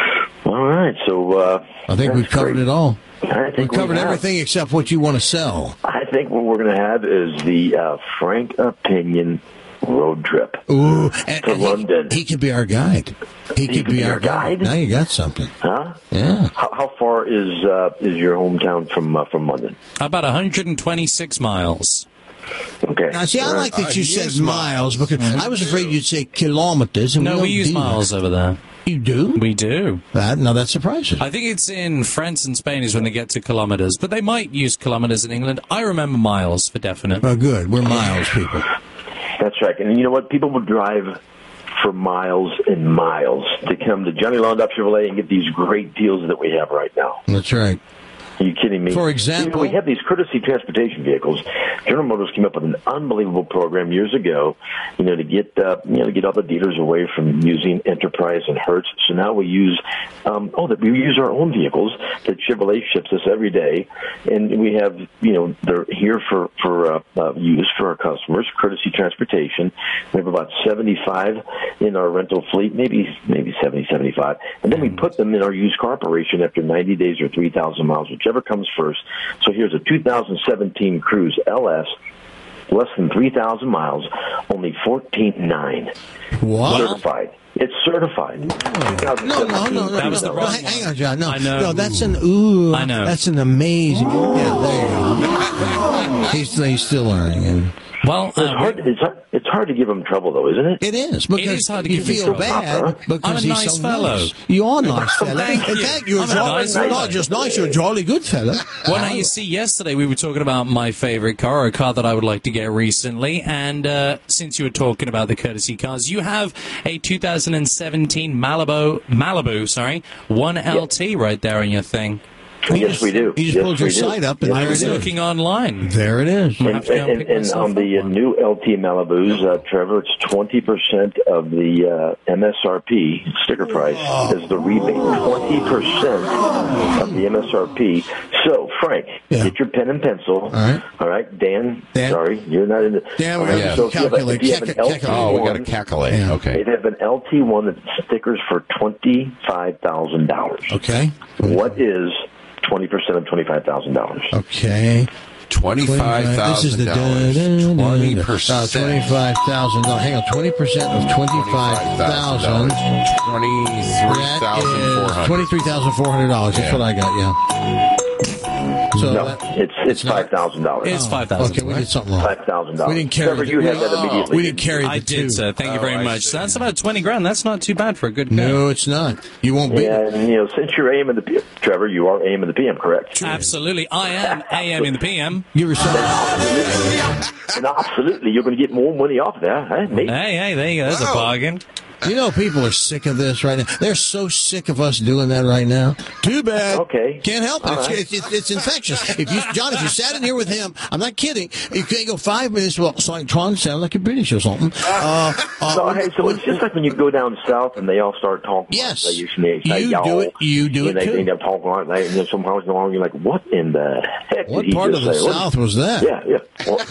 All right, so uh, I think we've that's covered great. it all. I We've think covered we have. everything except what you want to sell. I think what we're going to have is the uh, Frank Opinion road trip Ooh, and, to and London. he, he could be our guide. He, could be our guide. Now you got something. Huh? Yeah. How, how far is uh, is your hometown from uh, from London? About one hundred twenty-six miles. Okay. Now, see, I All like right. that you said miles because I was afraid you'd say kilometers. And No, we, we don't use do miles that. over there. You do? We do. That now that surprises. I think it's in France and Spain is when they get to kilometers, but they might use kilometers in England. I remember miles for definite. Oh, good. We're miles people. That's right. And you know what? People will drive for miles and miles to come to Johnny Londoff Chevrolet and get these great deals that we have right now. That's right. Are you kidding me? For example? You know, we have these courtesy transportation vehicles. General Motors came up with an unbelievable program years ago, you know, to get uh, you know to get all the dealers away from using Enterprise and Hertz. So now we use um, oh that we use our own vehicles that Chevrolet ships us every day, and we have you know they're here for for uh, uh, use for our customers. Courtesy transportation. We have about seventy-five in our rental fleet, maybe maybe seventy, seventy-five, and then we put them in our used car operation after ninety days or three thousand miles, whichever comes first. So here's a two thousand seventeen Cruze L S, less than three thousand miles, only fourteen nine. What? Certified. It's certified. No, no, no, no. That was the no, wrong hang, hang on, John. No, I know. no, that's an ooh. I know. That's an amazing. Yeah, there you go. He's, he's still learning. And Well, It's uh, hard, it's, hard, it's hard to give them trouble, though, isn't it? it is because It is hard to you give him feel trouble. bad because I'm a he's nice so fellow. nice. You are a nice fella. Thank In you. fact, you're, I'm a jolly, nice you're fellow. not just nice. You're a jolly good fella. Well, now you see, yesterday we were talking about my favorite car, or a car that I would like to get recently, and uh, since you were talking about the courtesy cars, you have a two thousand seventeen Malibu, Malibu, sorry, one L T right there on your thing. Yes, we do. You just Yes, pulled your we do. site up, and Yes, I there we was it do. is. looking online. There it is. I'm And, have to go and and, pick and myself on the up uh, one. new L T Malibus, uh, Trevor, it's twenty percent of the uh, M S R P sticker price is the rebate. twenty percent of the M S R P. So, Frank, Yeah. get your pen and pencil. All right. All right, Dan. Dan? Sorry, you're not in the. Dan, we All right, gotta so if you have a- calculate. if you have an Calculate. L T Oh, we got to one, calculate. Yeah. Okay. They have an L T one that stickers for twenty-five thousand dollars. Okay. What is twenty percent of twenty-five thousand dollars? Okay. Twenty-five This is thousand the dollars. Twenty Uh, percent. twenty-five thousand dollars. Hang on, twenty percent of twenty-five thousand. Twenty-three thousand four hundred. Twenty-three thousand four hundred dollars. That's Yeah. what I got. Yeah. So no, that- it's it's five thousand dollars. It's five thousand. Okay, we did something wrong. Five thousand dollars. We didn't carry Trevor, the- you we- had that oh, immediately. we didn't carry I the did, two. sir. Thank you Oh, very I much. see. So that's about twenty grand. That's not too bad for a good car. No, it's not. You won't be. Yeah, and you know, since you're A M in the P M, Trevor, you are A M in the P M, correct? Absolutely. I am A M in the P M. Give yourself. And absolutely, you're going to get more money off of that, huh? Maybe. Hey, hey, there you go. There's a bargain. You know, people are sick of this right now. They're so sick of us doing that right now. Too bad. Okay. Can't help it. All It's, right. it's, it's, it's infectious. If you, John, if you sat in here with him, I'm not kidding. You can't go five minutes. Well, so I'm trying to sound like you're British or something. Uh, uh, So, hey, so it's just like when you go down south and they all start talking. Yes. Like they usually say, You y'all, do it- you do and it they too. end up talking like that, and then somehow along you're like, what in the heck What did he part just of the say? What- South was that? Yeah, yeah. Well,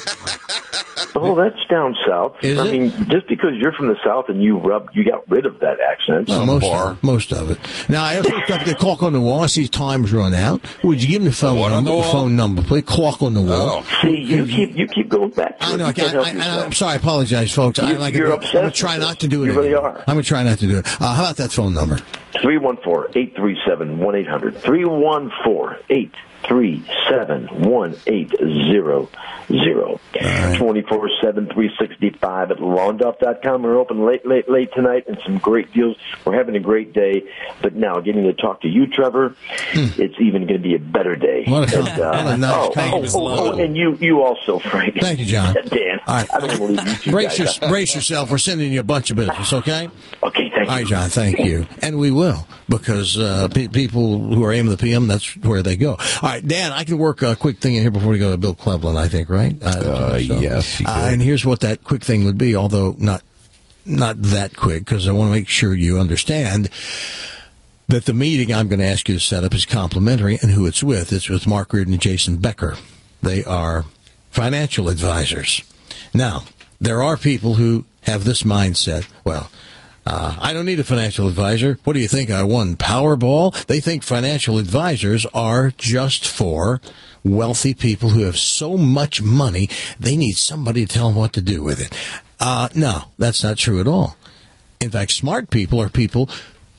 well, that's down south. Is I it? mean, just because you're from the south and you rub, you got rid of that accent. Well, most, of, most of it. Now, I looked up the clock on the wall. I see time's run out. Would you give me the phone What on number? the wall? phone number, please. Clock on the wall. Oh. See, you keep you keep going back. To I it. know. You I can't can't, help I, I, yourself. I'm sorry. I apologize, folks. I, You- like, you're I'm obsessed going to with try this. not to do it You really again. are. I'm going to try not to do it. Uh, how about that phone number? three one four, eight three seven, one eight hundred. three one four, eight three seven, one eight zero zero. twenty-four seven, three sixty-five at lawn duff dot com. We're open late, late, late tonight and some great deals. We're having a great day. But now, getting to talk to you, Trevor, it's even going to be a better day. What a- And, uh, what a nice oh, compliment. oh, oh, oh, and you, you also, Frank. Thank you, John. Dan, All right. I don't want to leave you two Brace, guys your, out. brace yourself. We're sending you a bunch of business, okay? Okay, thank All you. right, John, thank you. And we will, because uh, pe- people who are aiming the P M, that's where they go. All right, Dan, I can work a quick thing in here before we go to Bill Cleveland, I think, right? Uh, Uh, yes, you Uh, could. and here's what that quick thing would be, although not not that quick, because I want to make sure you understand that the meeting I'm going to ask you to set up is complimentary, and who it's with. It's with Mark Reardon and Jason Becker. They are financial advisors. Now, there are people who have this mindset. Well, uh, I don't need a financial advisor. What do you think? I won Powerball? They think financial advisors are just for wealthy people who have so much money, they need somebody to tell them what to do with it. Uh, no, that's not true at all. In fact, smart people are people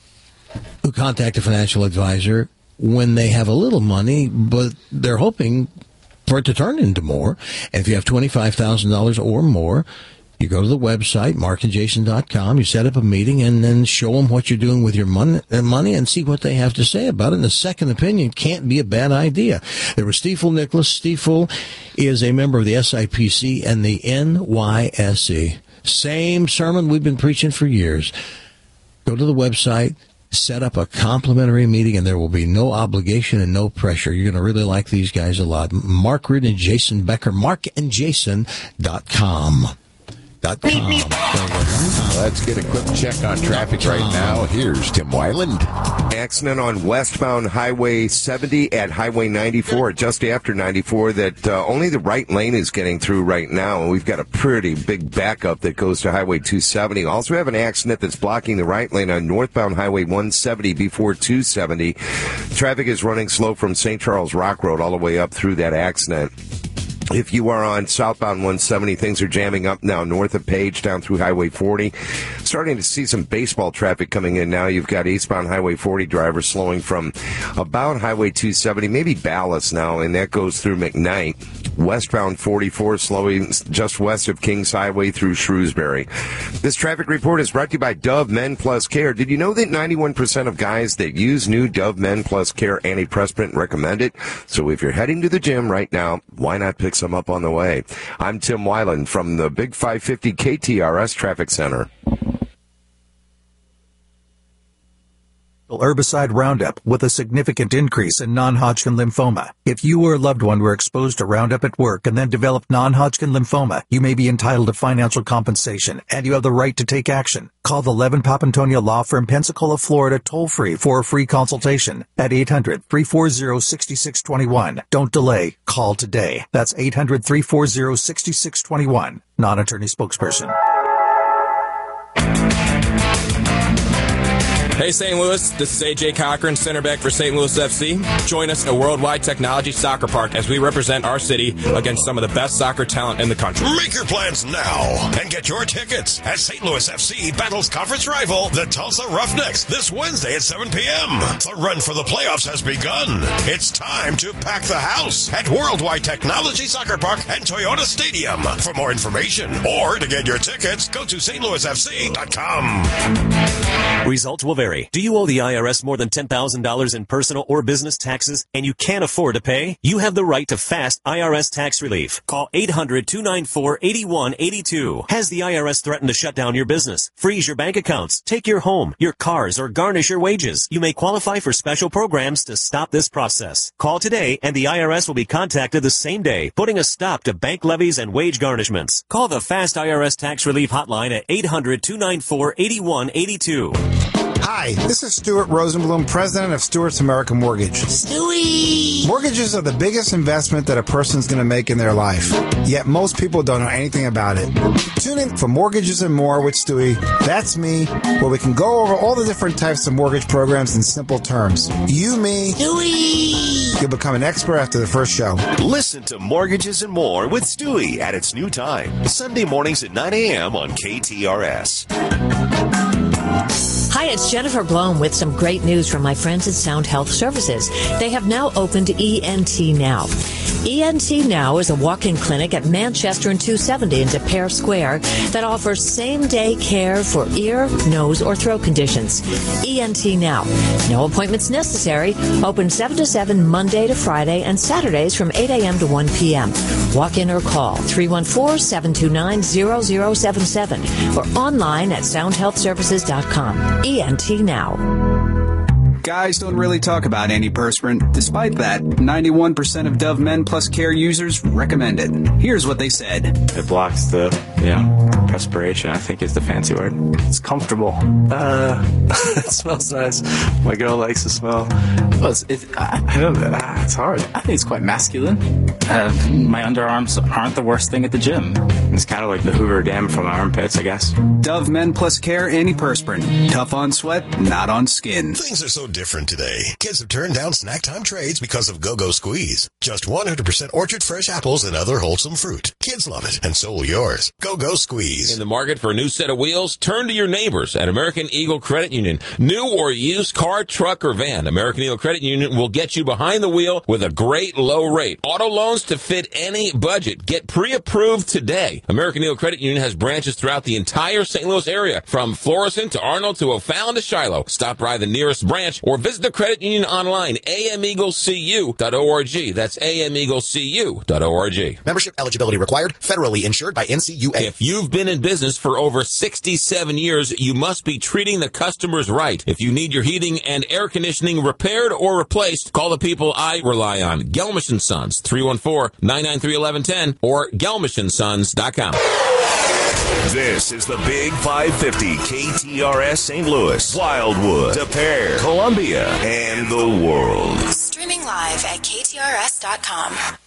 who contact a financial advisor when they have a little money, but they're hoping for it to turn into more. And if you have twenty-five thousand dollars or more, you go to the website, mark and jason dot com, you set up a meeting, and then show them what you're doing with your mon- uh, money and see what they have to say about it. And a second opinion can't be a bad idea. There was Stiefel Nicholas. Stiefel is a member of the S I P C and the N Y S E. Same sermon we've been preaching for years. Go to the website, set up a complimentary meeting, and there will be no obligation and no pressure. You're going to really like these guys a lot. Mark Reardon and Jason Becker, mark and jason dot com. Dot com. Let's get a quick check on traffic right now. Here's Tim Weiland. Accident on westbound Highway seventy at Highway ninety-four, just after ninety-four, that uh, only the right lane is getting through right now. And we've got a pretty big backup that goes to Highway two seventy. Also have an accident that's blocking the right lane on northbound Highway one seventy before two seventy. Traffic is running slow from Saint Charles Rock Road all the way up through that accident. If you are on southbound one seventy, things are jamming up now north of Page down through Highway forty. Starting to see some baseball traffic coming in now. You've got eastbound Highway forty drivers slowing from about Highway two seventy, maybe Ballas now, and that goes through McKnight. Westbound forty-four slowing just west of Kings Highway through Shrewsbury. This traffic report is brought to you by Dove Men Plus Care. Did you know that ninety-one percent of guys that use new Dove Men Plus Care antiperspirant recommend it? So if you're heading to the gym right now, why not pick some up on the way? I'm Tim Weiland from the Big five fifty K T R S Traffic Center. Herbicide Roundup with a significant increase in non-Hodgkin lymphoma. If you or a loved one were exposed to Roundup at work and then developed non-Hodgkin lymphoma, you may be entitled to financial compensation, and you have the right to take action. Call the Levin Papantonia Law Firm, Pensacola, Florida, toll-free for a free consultation at eight hundred, three four zero, six six two one. Don't delay. Call today. That's eight hundred, three four zero, six six two one. Non-attorney spokesperson. Hey, Saint Louis, this is A J Cochran, center back for Saint Louis F C. Join us at Worldwide Technology Soccer Park as we represent our city against some of the best soccer talent in the country. Make your plans now and get your tickets as Saint Louis F C battles conference rival, the Tulsa Roughnecks, this Wednesday at seven p.m. The run for the playoffs has begun. It's time to pack the house at Worldwide Technology Soccer Park and Toyota Stadium. For more information or to get your tickets, go to S T Louis F C dot com. Results will vary. Do you owe the I R S more than ten thousand dollars in personal or business taxes and you can't afford to pay? You have the right to fast I R S tax relief. Call eight hundred, two nine four, eight one eight two. Has the I R S threatened to shut down your business, freeze your bank accounts, take your home, your cars, or garnish your wages? You may qualify for special programs to stop this process. Call today and the I R S will be contacted the same day, putting a stop to bank levies and wage garnishments. Call the Fast I R S Tax Relief Hotline at eight hundred, two nine four, eight one eight two. Hi, this is Stuart Rosenblum, president of Stewart's American Mortgage. Stewie! Mortgages are the biggest investment that a person's going to make in their life, yet most people don't know anything about it. Tune in for Mortgages and More with Stewie. That's me, where we can go over all the different types of mortgage programs in simple terms. You, me, Stewie! You'll become an expert after the first show. Listen to Mortgages and More with Stewie at its new time, Sunday mornings at nine a.m. on K T R S. Hi, it's Jennifer Blome with some great news from my friends at Sound Health Services. They have now opened E N T Now. E N T Now is a walk-in clinic at Manchester and two seventy in De Pere Square that offers same-day care for ear, nose, or throat conditions. E N T Now. No appointments necessary. Open seven to seven Monday to Friday and Saturdays from eight a.m. to one p.m. Walk in or call three one four, seven two nine, zero zero seven seven or online at sound health services dot com. E N T Now. Guys don't really talk about antiperspirant. Despite that, ninety-one percent of Dove Men Plus Care users recommend it. Here's what they said. It blocks the, yeah, perspiration, I think is the fancy word. It's comfortable. Uh, it smells nice. My girl likes the smell. Well, it's, it, I, I don't know. It's hard. I think it's quite masculine. Uh, my underarms aren't the worst thing at the gym. It's kind of like the Hoover Dam for my armpits, I guess. Dove Men Plus Care Antiperspirant. Tough on sweat, not on skin. Things are so different today. Kids have turned down snack time trades because of Go-Go Squeeze. Just one hundred percent orchard fresh apples and other wholesome fruit. Kids love it, and so will yours. Go-Go Squeeze. In the market for a new set of wheels? Turn to your neighbors at American Eagle Credit Union. New or used car, truck, or van, American Eagle Credit Union will get you behind the wheel with a great low rate. Auto loans to fit any budget. Get pre-approved today. American Eagle Credit Union has branches throughout the entire Saint Louis area, from Florissant to Arnold to O'Fallon to Shiloh. Stop by the nearest branch or visit the credit union online, a m eagle c u dot org. That's a m eagle c u dot org. Membership eligibility required, federally insured by N C U A. If you've been in business for over sixty-seven years, you must be treating the customers right. If you need your heating and air conditioning repaired or replaced, call the people I rely on. Gelmish and Sons, three one four, nine nine three, one one one zero or gelmish and sons dot com. This is the Big five fifty K T R S Saint Louis, Wildwood, De Pere, Columbia, and the world. Streaming live at K T R S dot com.